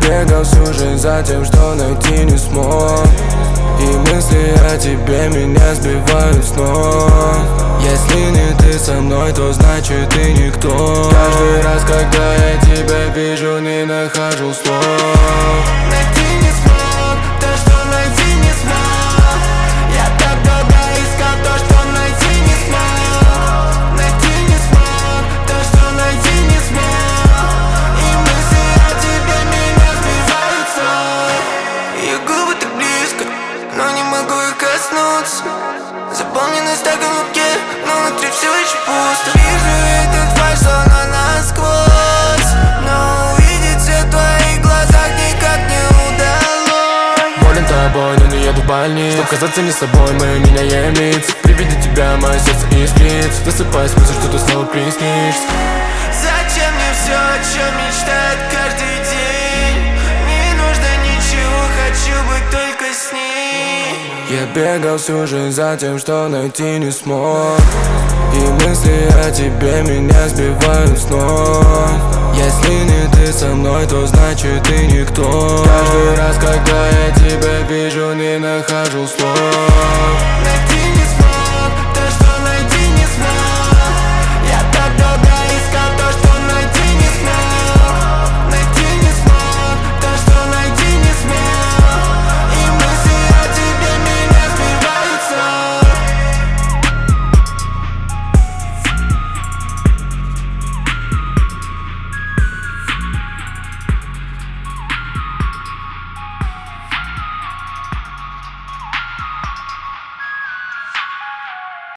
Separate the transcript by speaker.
Speaker 1: бегал всю жизнь за тем, что найти не смог, и мысли о тебе меня сбивают с ног. Если не ты со мной, то значит ты никто. Каждый раз, когда я тебя вижу, не нахожу слов.
Speaker 2: Найти не смог то, что найти не смог. Я так долго искал то, что найти не смог. Найти не смог то, что найти не смог. И мысли о тебе меня сбивают с ног. Ее губы так близко, но не могу их коснуться. Заполненность так глубоки, но внутри все еще пусто. Вижу этот фальш, словно насквозь, но увидеть все в твоих глазах никак не удалось.
Speaker 1: Болен тобой, но не еду в больницу. Чтоб казаться не собой, мы меняем лица. При виде тебя мое сердце искрит. Засыпаясь, мысль, что ты снова приснишься.
Speaker 2: Зачем мне все, о чем мечтает каждый день? Не нужно ничего, хочу быть только с ней.
Speaker 1: Я бегал всю жизнь за тем, что найти не смог, и мысли о тебе меня сбивают с ног. Если не ты со мной, то значит ты никто. Каждый раз, когда